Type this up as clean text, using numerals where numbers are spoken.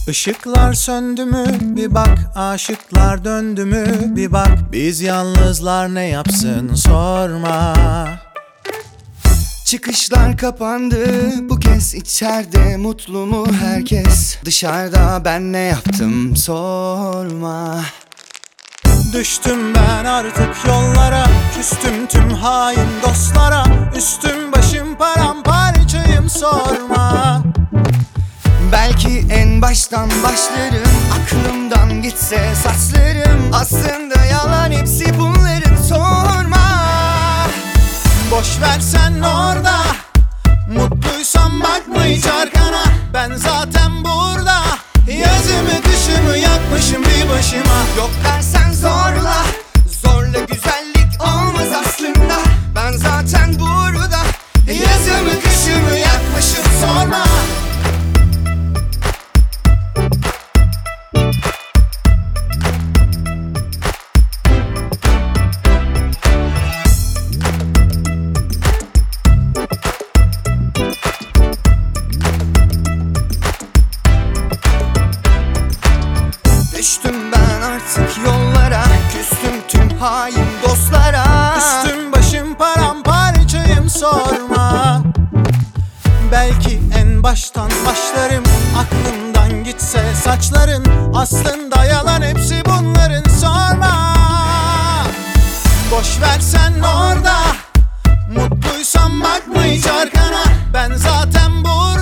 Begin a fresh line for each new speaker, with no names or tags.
Işıklar söndü mü bir bak, aşıklar döndü mü bir bak. Biz yalnızlar ne yapsın sorma.
Çıkışlar kapandı bu kez, içeride mutlu mu herkes? Dışarıda ben ne yaptım sorma.
Düştüm ben artık yollara, küstüm tüm hain dostlara. Üstüm başım paramparçayım sorma.
Belki en baştan başlarım, aklımdan gitse saçlarım. Aslında yalan hepsi bunların sorma.
Boş versen orada, mutluysam bakma hiç arkana. Ben zaten burada, yazımı kışımı yakmışım bir başıma.
Yok dersen zorla, zorla güzellik olmaz aslında. Ben zaten burada, yazımı kışımı yakmışım sorma. Düştüm ben artık yollara, küstüm tüm hain dostlara.
Üstüm başım paramparçayım sorma. Belki en baştan başlarım, aklımdan gitse saçların. Aslında yalan hepsi bunların sorma. Boş versen orada, mutluysam bakma hiç arkana. Ben zaten burada,